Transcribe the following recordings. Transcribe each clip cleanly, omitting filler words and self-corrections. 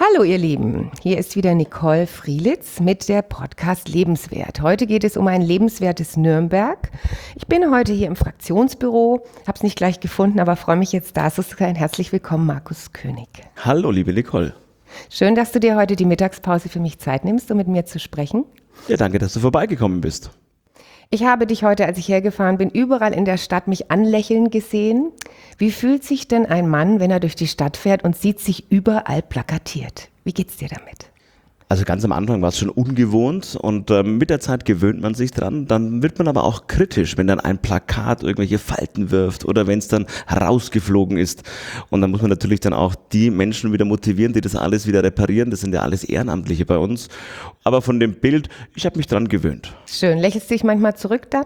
Hallo ihr Lieben, hier ist wieder Nicole Frielitz mit der Podcast Lebenswert. Heute geht es um ein lebenswertes Nürnberg. Ich bin heute hier im Fraktionsbüro, habe es nicht gleich gefunden, aber freue mich jetzt da zu sein. Herzlich willkommen, Markus König. Hallo liebe Nicole. Schön, dass du dir heute die Mittagspause für mich Zeit nimmst, um mit mir zu sprechen. Ja, danke, dass du vorbeigekommen bist. Ich habe dich heute, als ich hergefahren bin, überall in der Stadt mich anlächeln gesehen. Wie fühlt sich denn ein Mann, wenn er durch die Stadt fährt und sieht sich überall plakatiert? Wie geht's dir damit? Also ganz am Anfang war es schon ungewohnt und mit der Zeit gewöhnt man sich dran. Dann wird man aber auch kritisch, wenn dann ein Plakat irgendwelche Falten wirft oder wenn es dann herausgeflogen ist. Und dann muss man natürlich dann auch die Menschen wieder motivieren, die das alles wieder reparieren. Das sind ja alles Ehrenamtliche bei uns. Aber von dem Bild, ich habe mich dran gewöhnt. Schön. Lächelst du dich manchmal zurück da?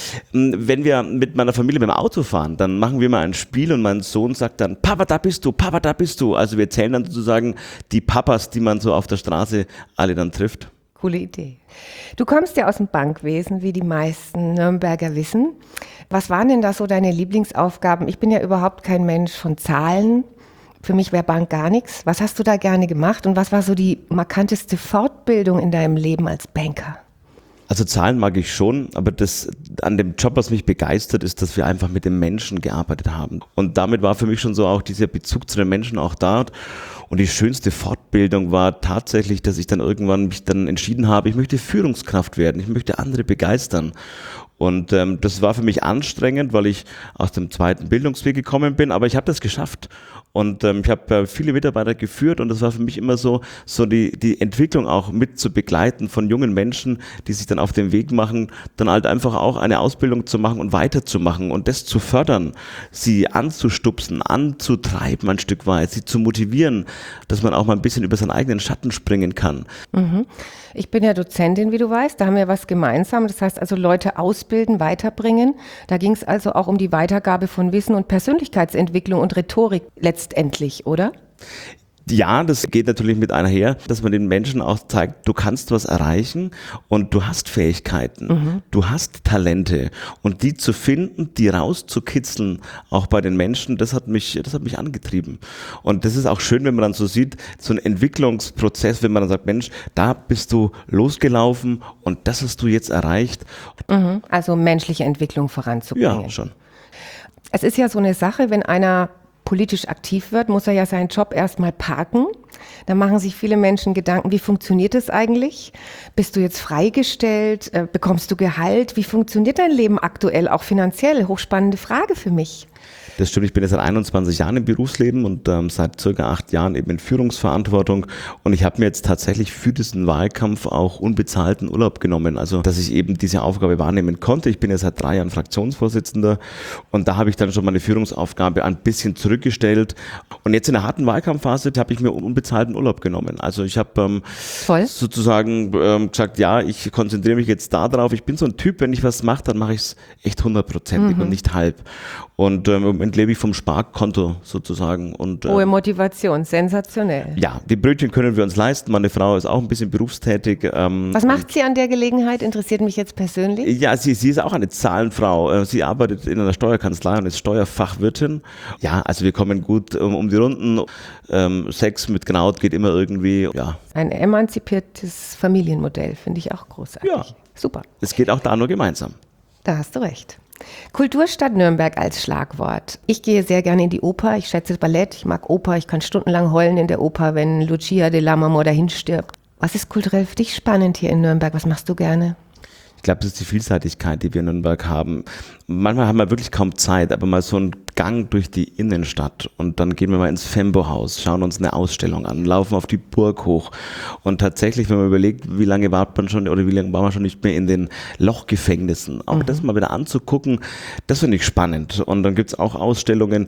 Wenn wir mit meiner Familie mit dem Auto fahren, dann machen wir mal ein Spiel und mein Sohn sagt dann, Papa, da bist du, Papa, da bist du. Also wir zählen dann sozusagen die Papas, die man so auf der Straße alle dann trifft. Coole Idee. Du kommst ja aus dem Bankwesen, wie die meisten Nürnberger wissen. Was waren denn da so deine Lieblingsaufgaben? Ich bin ja überhaupt kein Mensch von Zahlen. Für mich wäre Bank gar nichts. Was hast du da gerne gemacht und was war so die markanteste Fortbildung in deinem Leben als Banker? Also Zahlen mag ich schon, aber das an dem Job, was mich begeistert, ist, dass wir einfach mit den Menschen gearbeitet haben. Und damit war für mich schon so auch dieser Bezug zu den Menschen auch da. Und die schönste Fortbildung war tatsächlich, dass ich dann irgendwann mich dann entschieden habe, ich möchte Führungskraft werden, ich möchte andere begeistern. Und das war für mich anstrengend, weil ich aus dem zweiten Bildungsweg gekommen bin, aber ich habe das geschafft. Und ich habe viele Mitarbeiter geführt und das war für mich immer so die Entwicklung auch mit zu begleiten von jungen Menschen, die sich dann auf den Weg machen, dann halt einfach auch eine Ausbildung zu machen und weiterzumachen und das zu fördern, sie anzustupsen, anzutreiben ein Stück weit, sie zu motivieren, dass man auch mal ein bisschen über seinen eigenen Schatten springen kann. Mhm. Ich bin ja Dozentin, wie du weißt, da haben wir was gemeinsam. Das heißt also Leute ausbilden, weiterbringen. Da ging es also auch um die Weitergabe von Wissen und Persönlichkeitsentwicklung und Rhetorik letztendlich, oder? Ja, das geht natürlich mit einher, dass man den Menschen auch zeigt, du kannst was erreichen und du hast Fähigkeiten, du hast Talente und die zu finden, die rauszukitzeln, auch bei den Menschen, das hat mich angetrieben. Und das ist auch schön, wenn man dann so sieht, so ein Entwicklungsprozess, wenn man dann sagt, Mensch, da bist du losgelaufen und das hast du jetzt erreicht. Also menschliche Entwicklung voranzubringen. Ja, schon. Es ist ja so eine Sache, wenn einer politisch aktiv wird, muss er ja seinen Job erstmal parken. Da machen sich viele Menschen Gedanken, wie funktioniert das eigentlich? Bist du jetzt freigestellt? Bekommst du Gehalt? Wie funktioniert dein Leben aktuell, auch finanziell? Hochspannende Frage für mich. Das stimmt, ich bin jetzt seit 21 Jahren im Berufsleben und seit circa 8 Jahren eben in Führungsverantwortung und ich habe mir jetzt tatsächlich für diesen Wahlkampf auch unbezahlten Urlaub genommen, also dass ich eben diese Aufgabe wahrnehmen konnte. Ich bin ja seit 3 Jahren Fraktionsvorsitzender und da habe ich dann schon meine Führungsaufgabe ein bisschen zurückgestellt und jetzt in der harten Wahlkampfphase habe ich mir unbezahlten Urlaub genommen. Also ich habe sozusagen gesagt, ja, ich konzentriere mich jetzt da drauf. Ich bin so ein Typ, wenn ich was mache, dann mache ich es echt 100%ig und nicht halb. Und im Moment lebe ich vom Sparkonto sozusagen. Und, hohe Motivation, sensationell. Ja, die Brötchen können wir uns leisten. Meine Frau ist auch ein bisschen berufstätig. Was macht sie an der Gelegenheit? Interessiert mich jetzt persönlich. Ja, sie ist auch eine Zahlenfrau. Sie arbeitet in einer Steuerkanzlei und ist Steuerfachwirtin. Ja, also wir kommen gut um die Runden. Sex mit Knaut geht immer irgendwie, ja. Ein emanzipiertes Familienmodell, finde ich auch großartig. Ja. Super. Es geht auch da nur gemeinsam. Da hast du recht. Kulturstadt Nürnberg als Schlagwort. Ich gehe sehr gerne in die Oper, ich schätze Ballett, ich mag Oper, ich kann stundenlang heulen in der Oper, wenn Lucia de Lammermoor dahin stirbt. Was ist kulturell für dich spannend hier in Nürnberg? Was machst du gerne? Ich glaube, das ist die Vielseitigkeit, die wir in Nürnberg haben. Manchmal haben wir wirklich kaum Zeit, aber mal so ein Gang durch die Innenstadt und dann gehen wir mal ins Fembo-Haus, schauen uns eine Ausstellung an, laufen auf die Burg hoch und tatsächlich, wenn man überlegt, wie lange war man schon oder wie lange war man schon nicht mehr in den Lochgefängnissen, auch das mal wieder anzugucken, das finde ich spannend. Und dann gibt es auch Ausstellungen,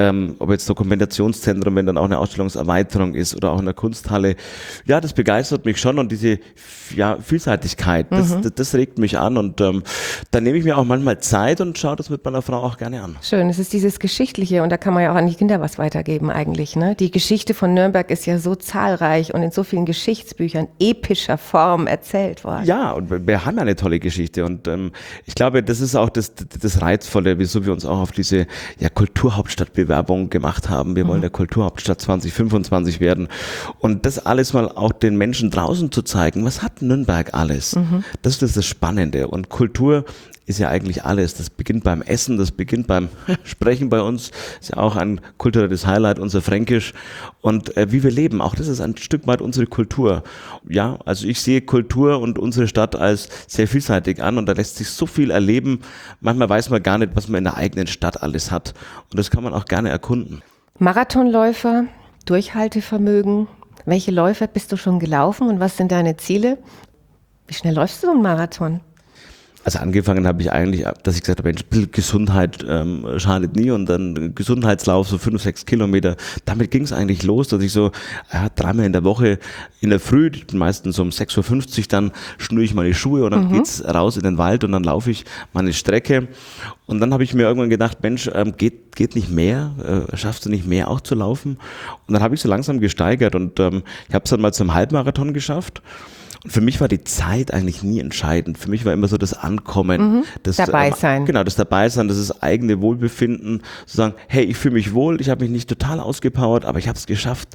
ob jetzt Dokumentationszentrum, wenn dann auch eine Ausstellungserweiterung ist oder auch in der Kunsthalle, ja, das begeistert mich schon und diese Vielseitigkeit, das regt mich an und dann nehme ich mir auch manchmal Zeit und schaue das mit meiner Frau auch gerne an. Schön, es ist dieses dieses Geschichtliche und da kann man ja auch an die Kinder was weitergeben eigentlich. Ne? Die Geschichte von Nürnberg ist ja so zahlreich und in so vielen Geschichtsbüchern epischer Form erzählt worden. Ja, und wir haben ja eine tolle Geschichte und ich glaube, das ist auch das Reizvolle, wieso wir uns auch auf diese Kulturhauptstadtbewerbung gemacht haben. Wir wollen der Kulturhauptstadt 2025 werden und das alles mal auch den Menschen draußen zu zeigen. Was hat Nürnberg alles? Das ist das Spannende und Kultur ist ja eigentlich alles. Das beginnt beim Essen, das beginnt beim Sprechen bei uns, ist ja auch ein kulturelles Highlight, unser Fränkisch und wie wir leben, auch das ist ein Stück weit unsere Kultur. Ja, also ich sehe Kultur und unsere Stadt als sehr vielseitig an und da lässt sich so viel erleben. Manchmal weiß man gar nicht, was man in der eigenen Stadt alles hat und das kann man auch gerne erkunden. Marathonläufer, Durchhaltevermögen, welche Läufe bist du schon gelaufen und was sind deine Ziele? Wie schnell läufst du so einen Marathon? Also angefangen habe ich eigentlich, dass ich gesagt habe, Mensch, Gesundheit schadet nie und dann Gesundheitslauf, so 5, 6 Kilometer. Damit ging es eigentlich los, dass ich so 3-mal in der Woche in der Früh, ich bin meistens um 6.50 Uhr, dann schnüre ich meine Schuhe und dann geht's raus in den Wald und dann laufe ich meine Strecke. Und dann habe ich mir irgendwann gedacht, Mensch, geht nicht mehr? Schaffst du nicht mehr auch zu laufen? Und dann habe ich so langsam gesteigert und ich habe es dann mal zum Halbmarathon geschafft. Und für mich war die Zeit eigentlich nie entscheidend. Für mich war immer so das Ankommen. Das Dabeisein. Genau, das Dabeisein, das ist eigene Wohlbefinden. Zu sagen, hey, ich fühle mich wohl, ich habe mich nicht total ausgepowert, aber ich habe es geschafft.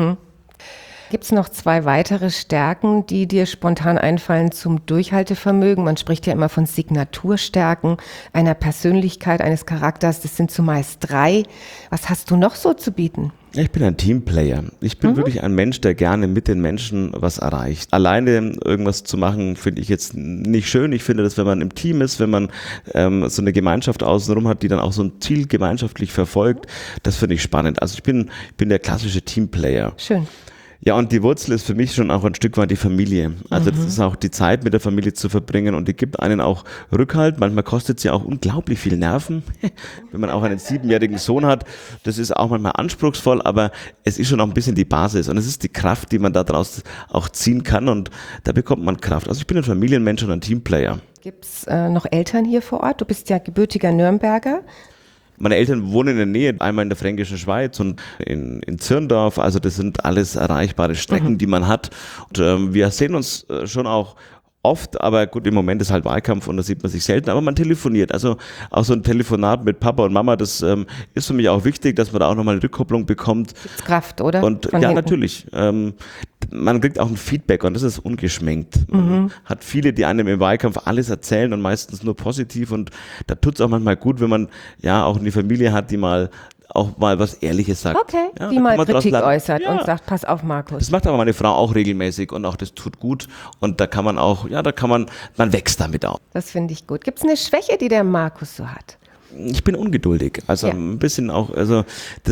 Gibt es noch 2 weitere Stärken, die dir spontan einfallen zum Durchhaltevermögen? Man spricht ja immer von Signaturstärken einer Persönlichkeit, eines Charakters. Das sind zumeist 3. Was hast du noch so zu bieten? Ich bin ein Teamplayer. Ich bin wirklich ein Mensch, der gerne mit den Menschen was erreicht. Alleine irgendwas zu machen, finde ich jetzt nicht schön. Ich finde, dass wenn man im Team ist, wenn man so eine Gemeinschaft außenrum hat, die dann auch so ein Ziel gemeinschaftlich verfolgt, das finde ich spannend. Also ich bin der klassische Teamplayer. Schön. Ja, und die Wurzel ist für mich schon auch ein Stück weit die Familie. Also das ist auch die Zeit mit der Familie zu verbringen und die gibt einen auch Rückhalt. Manchmal kostet sie auch unglaublich viel Nerven, wenn man auch einen 7-jährigen Sohn hat. Das ist auch manchmal anspruchsvoll, aber es ist schon auch ein bisschen die Basis und es ist die Kraft, die man daraus auch ziehen kann und da bekommt man Kraft. Also ich bin ein Familienmensch und ein Teamplayer. Gibt es noch Eltern hier vor Ort? Du bist ja gebürtiger Nürnberger. Meine Eltern wohnen in der Nähe, einmal in der Fränkischen Schweiz und in Zirndorf. Also das sind alles erreichbare Strecken, die man hat. Und wir sehen uns schon auch oft, aber gut, im Moment ist halt Wahlkampf und da sieht man sich selten, aber man telefoniert. Also auch so ein Telefonat mit Papa und Mama, das ist für mich auch wichtig, dass man da auch nochmal eine Rückkopplung bekommt. Gibt's Kraft, oder? Und ja, hinten. Natürlich. Man kriegt auch ein Feedback und das ist ungeschminkt. Man hat viele, die einem im Wahlkampf alles erzählen und meistens nur positiv und da tut es auch manchmal gut, wenn man ja auch eine Familie hat, die auch mal was Ehrliches sagt. Okay, ja, die mal Kritik äußert und sagt, pass auf, Markus. Das macht aber meine Frau auch regelmäßig und auch das tut gut und da kann man auch, man wächst damit auch. Das finde ich gut. Gibt es eine Schwäche, die der Markus so hat? Ich bin ungeduldig, also ein bisschen auch, also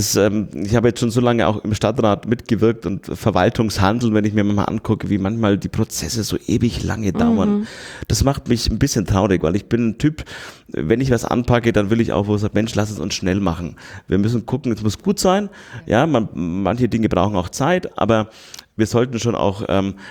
ich habe jetzt schon so lange auch im Stadtrat mitgewirkt und Verwaltungshandeln, wenn ich mir mal angucke, wie manchmal die Prozesse so ewig lange dauern. Das macht mich ein bisschen traurig, weil ich bin ein Typ, wenn ich was anpacke, dann will ich auch, wo ich sage, Mensch, lass es uns schnell machen. Wir müssen gucken, es muss gut sein, ja, manche Dinge brauchen auch Zeit, aber wir sollten schon auch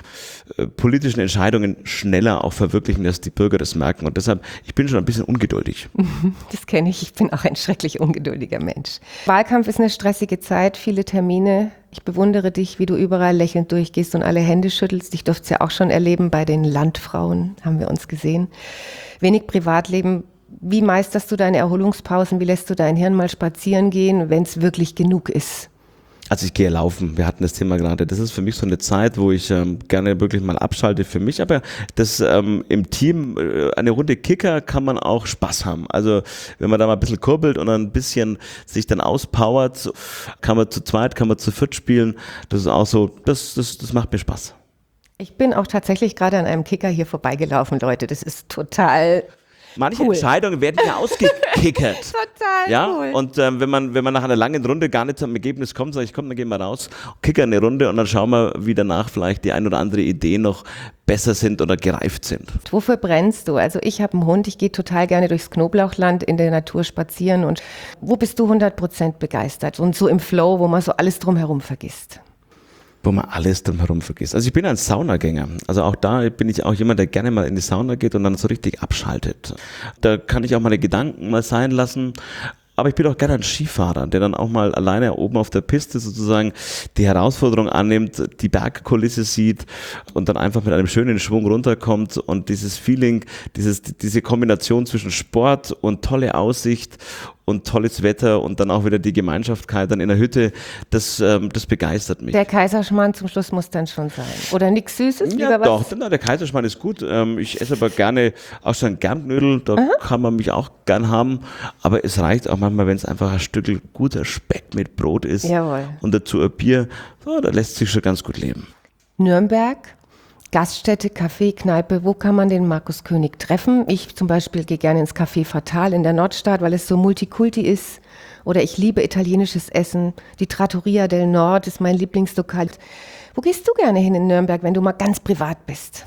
politischen Entscheidungen schneller auch verwirklichen, dass die Bürger das merken. Und deshalb, ich bin schon ein bisschen ungeduldig. Das kenne ich. Ich bin auch ein schrecklich ungeduldiger Mensch. Wahlkampf ist eine stressige Zeit, viele Termine. Ich bewundere dich, wie du überall lächelnd durchgehst und alle Hände schüttelst. Ich durfte es ja auch schon erleben bei den Landfrauen, haben wir uns gesehen. Wenig Privatleben. Wie meisterst du deine Erholungspausen? Wie lässt du dein Hirn mal spazieren gehen, wenn es wirklich genug ist? Also ich gehe laufen, wir hatten das Thema gerade, das ist für mich so eine Zeit, wo ich gerne wirklich mal abschalte für mich, aber das im Team, eine Runde Kicker kann man auch Spaß haben. Also wenn man da mal ein bisschen kurbelt und ein bisschen sich dann auspowert, kann man zu zweit, kann man zu viert spielen, das ist auch so, das macht mir Spaß. Ich bin auch tatsächlich gerade an einem Kicker hier vorbeigelaufen, Leute, das ist total... Manche Entscheidungen werden ja ausgekickert. Total ja? cool. Und wenn man nach einer langen Runde gar nicht zum Ergebnis kommt, sage ich, komm, dann gehen wir raus, kicker eine Runde und dann schauen wir, wie danach vielleicht die ein oder andere Idee noch besser sind oder gereift sind. Wofür brennst du? Also ich habe einen Hund, ich gehe total gerne durchs Knoblauchland in der Natur spazieren. Und wo bist du 100% begeistert? Und so im Flow, wo man so alles drumherum vergisst? Wo man alles drumherum vergisst. Also ich bin ein Saunagänger. Also auch da bin ich auch jemand, der gerne mal in die Sauna geht und dann so richtig abschaltet. Da kann ich auch meine Gedanken mal sein lassen. aber ich bin auch gerne ein Skifahrer, der dann auch mal alleine oben auf der Piste sozusagen die Herausforderung annimmt, die Bergkulisse sieht und dann einfach mit einem schönen Schwung runterkommt und dieses Feeling, diese Kombination zwischen Sport und tolle Aussicht und tolles Wetter und dann auch wieder die Gemeinschaftkeit dann in der Hütte, das begeistert mich. Der Kaiserschmarrn zum Schluss muss dann schon sein. Oder nichts Süßes? Ja, doch, der Kaiserschmarrn ist gut. Ich esse aber gerne auch so ein Germknödel, da kann man mich auch gern haben. Aber es reicht auch manchmal, wenn es einfach ein Stück guter Speck mit Brot ist. Jawohl. Und dazu ein Bier, so, da lässt sich schon ganz gut leben. Nürnberg, Gaststätte, Café, Kneipe, wo kann man den Markus König treffen? Ich zum Beispiel gehe gerne ins Café Fatal in der Nordstadt, weil es so Multikulti ist. Oder ich liebe italienisches Essen. Die Trattoria del Nord ist mein Lieblingslokal. Wo gehst du gerne hin in Nürnberg, wenn du mal ganz privat bist?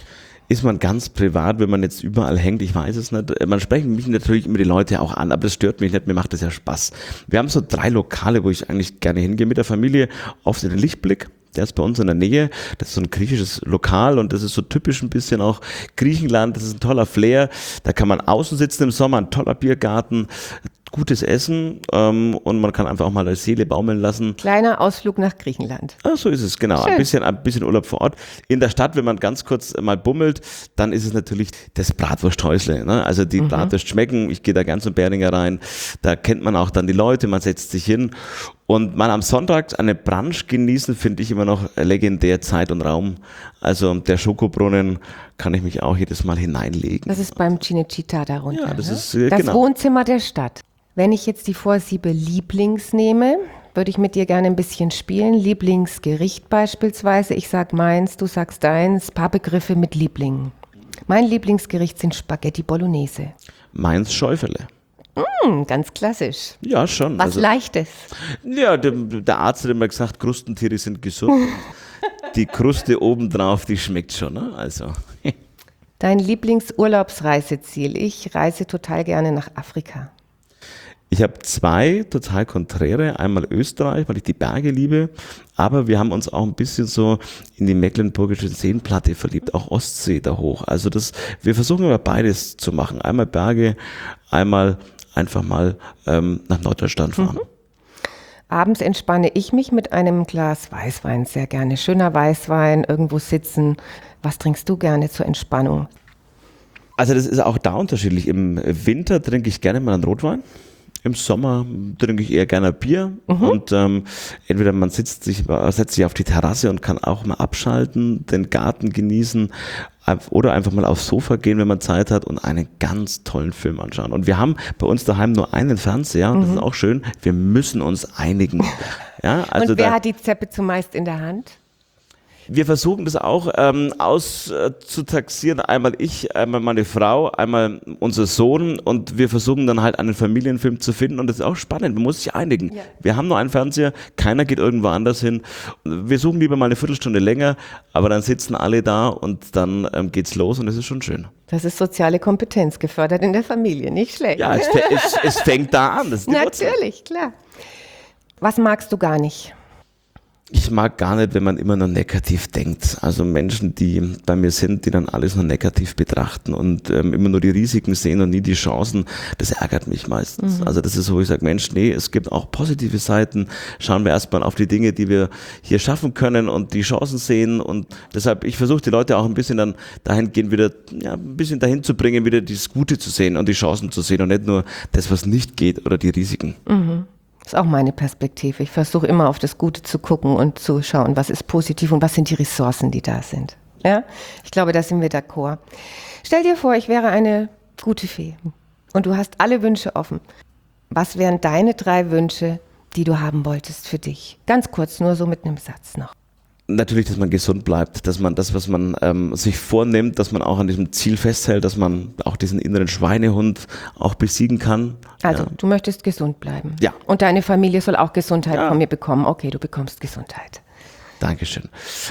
Ist man ganz privat, wenn man jetzt überall hängt? Ich weiß es nicht. Man sprechen mich natürlich immer die Leute auch an, aber das stört mich nicht, mir macht das ja Spaß. Wir haben so 3 Lokale, wo ich eigentlich gerne hingehe mit der Familie. Oft in den Lichtblick. Der ist bei uns in der Nähe, das ist so ein griechisches Lokal und das ist so typisch ein bisschen auch Griechenland, das ist ein toller Flair, da kann man außen sitzen im Sommer, ein toller Biergarten, gutes Essen und man kann einfach auch mal die Seele baumeln lassen. Kleiner Ausflug nach Griechenland. So ist es, genau. Ein bisschen Urlaub vor Ort. In der Stadt, wenn man ganz kurz mal bummelt, dann ist es natürlich das Bratwursthäusle. Ne? Also die Bratwurst schmecken, ich gehe da gern zum Beringer rein, da kennt man auch dann die Leute, man setzt sich hin. Und mal am Sonntag eine Brunch genießen, finde ich immer noch legendär, Zeit und Raum. Also der Schokobrunnen kann ich mich auch jedes Mal hineinlegen. Das ist beim Cinecittà darunter. Ja, das ist das genau. Wohnzimmer der Stadt. Wenn ich jetzt die Vorsiebe Lieblings nehme, würde ich mit dir gerne ein bisschen spielen. Lieblingsgericht beispielsweise. Ich sag meins, du sagst deins. Paar Begriffe mit Lieblingen. Mein Lieblingsgericht sind Spaghetti Bolognese. Meins Schäufele. Ganz klassisch. Ja, schon. Was Leichtes. Ja, der Arzt hat immer gesagt, Krustentiere sind gesund. Die Kruste obendrauf, die schmeckt schon. Ne? Also. Dein Lieblingsurlaubsreiseziel? Ich reise total gerne nach Afrika. Ich habe 2 total konträre. Einmal Österreich, weil ich die Berge liebe. Aber wir haben uns auch ein bisschen so in die mecklenburgische Seenplatte verliebt. Auch Ostsee da hoch. Also wir versuchen immer beides zu machen. Einmal Berge, einmal einfach mal nach Norddeutschland fahren. Abends entspanne ich mich mit einem Glas Weißwein sehr gerne. Schöner Weißwein, irgendwo sitzen. Was trinkst du gerne zur Entspannung? Also das ist auch da unterschiedlich. Im Winter trinke ich gerne mal einen Rotwein. Im Sommer trinke ich eher gerne Bier und entweder man setzt sich auf die Terrasse und kann auch mal abschalten, den Garten genießen oder einfach mal aufs Sofa gehen, wenn man Zeit hat und einen ganz tollen Film anschauen. Und wir haben bei uns daheim nur einen Fernseher und das ist auch schön, wir müssen uns einigen. Ja, also und wer hat die Zeppe zumeist in der Hand? Wir versuchen das auch auszutaxieren. Einmal ich, einmal meine Frau, einmal unser Sohn und wir versuchen dann halt einen Familienfilm zu finden und das ist auch spannend. Man muss sich einigen. Ja. Wir haben nur einen Fernseher, keiner geht irgendwo anders hin. Wir suchen lieber mal eine Viertelstunde länger, aber dann sitzen alle da und dann geht's los und das ist schon schön. Das ist soziale Kompetenz gefördert in der Familie, nicht schlecht. Ja, es fängt da an. Das ist die Natürlich, klar. Was magst du gar nicht? Ich mag gar nicht, wenn man immer nur negativ denkt. Also Menschen, die bei mir sind, die dann alles nur negativ betrachten und immer nur die Risiken sehen und nie die Chancen, das ärgert mich meistens. Also das ist so, wo ich sage, Mensch, nee, es gibt auch positive Seiten. Schauen wir erstmal auf die Dinge, die wir hier schaffen können und die Chancen sehen. Und deshalb, ich versuche die Leute auch ein bisschen dann dahingehend wieder, ein bisschen dahin zu bringen, wieder das Gute zu sehen und die Chancen zu sehen und nicht nur das, was nicht geht oder die Risiken. Das ist auch meine Perspektive. Ich versuche immer auf das Gute zu gucken und zu schauen, was ist positiv und was sind die Ressourcen, die da sind. Ja? Ich glaube, da sind wir d'accord. Stell dir vor, ich wäre eine gute Fee und du hast alle Wünsche offen. Was wären deine 3 Wünsche, die du haben wolltest für dich? Ganz kurz, nur so mit einem Satz noch. Natürlich, dass man gesund bleibt, dass man das, was man sich vornimmt, dass man auch an diesem Ziel festhält, dass man auch diesen inneren Schweinehund auch besiegen kann. Also, du möchtest gesund bleiben. Ja. Und deine Familie soll auch Gesundheit von mir bekommen. Okay, du bekommst Gesundheit. Dankeschön.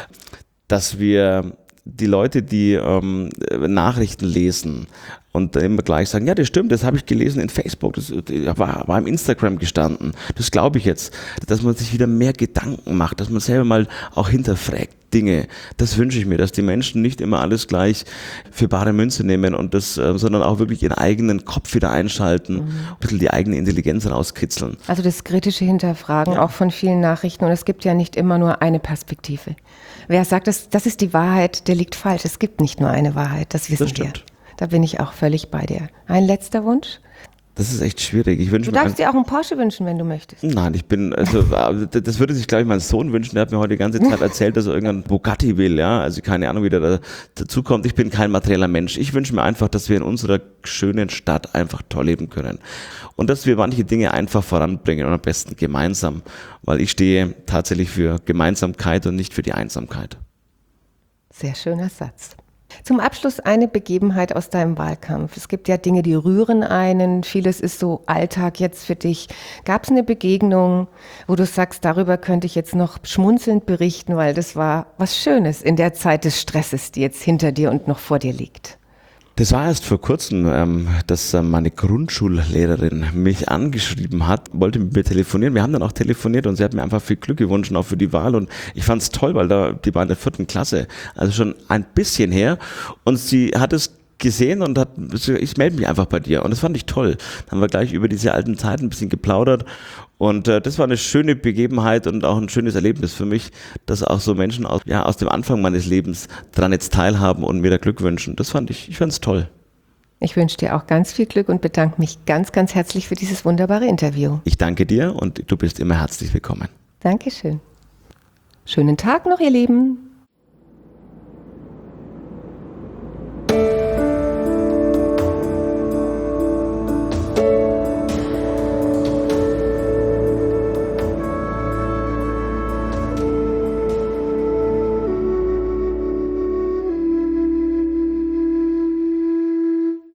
Dass wir die Leute, die Nachrichten lesen und dann immer gleich sagen, ja, das stimmt, das habe ich gelesen in Facebook, das war im Instagram gestanden, das glaube ich jetzt, dass man sich wieder mehr Gedanken macht, dass man selber mal auch hinterfragt, Dinge. Das wünsche ich mir, dass die Menschen nicht immer alles gleich für bare Münze nehmen und sondern auch wirklich ihren eigenen Kopf wieder einschalten, ein bisschen die eigene Intelligenz rauskitzeln. Also das kritische Hinterfragen auch von vielen Nachrichten, und es gibt ja nicht immer nur eine Perspektive. Wer sagt, das ist die Wahrheit, der liegt falsch. Es gibt nicht nur eine Wahrheit, das wissen wir. Da bin ich auch völlig bei dir. Ein letzter Wunsch? Das ist echt schwierig. Du darfst dir auch einen Porsche wünschen, wenn du möchtest. Nein, das würde sich, glaube ich, mein Sohn wünschen. Der hat mir heute die ganze Zeit erzählt, dass er irgendein Bugatti will, ja. Also keine Ahnung, wie der dazu kommt. Ich bin kein materieller Mensch. Ich wünsche mir einfach, dass wir in unserer schönen Stadt einfach toll leben können. Und dass wir manche Dinge einfach voranbringen und am besten gemeinsam. Weil ich stehe tatsächlich für Gemeinsamkeit und nicht für die Einsamkeit. Sehr schöner Satz. Zum Abschluss eine Begebenheit aus deinem Wahlkampf. Es gibt ja Dinge, die rühren einen. Vieles ist so Alltag jetzt für dich. Gab es eine Begegnung, wo du sagst, darüber könnte ich jetzt noch schmunzelnd berichten, weil das war was Schönes in der Zeit des Stresses, die jetzt hinter dir und noch vor dir liegt? Das war erst vor kurzem, dass meine Grundschullehrerin mich angeschrieben hat, wollte mit mir telefonieren. Wir haben dann auch telefoniert und sie hat mir einfach viel Glück gewünscht, auch für die Wahl. Und ich fand es toll, weil die war in der 4. Klasse, also schon ein bisschen her. Und sie hat es gesehen und hat gesagt, ich melde mich einfach bei dir. Und das fand ich toll. Dann haben wir gleich über diese alten Zeiten ein bisschen geplaudert. Und das war eine schöne Begebenheit und auch ein schönes Erlebnis für mich, dass auch so Menschen aus dem Anfang meines Lebens daran jetzt teilhaben und mir da Glück wünschen. Ich fand es toll. Ich wünsche dir auch ganz viel Glück und bedanke mich ganz, ganz herzlich für dieses wunderbare Interview. Ich danke dir und du bist immer herzlich willkommen. Dankeschön. Schönen Tag noch, ihr Lieben.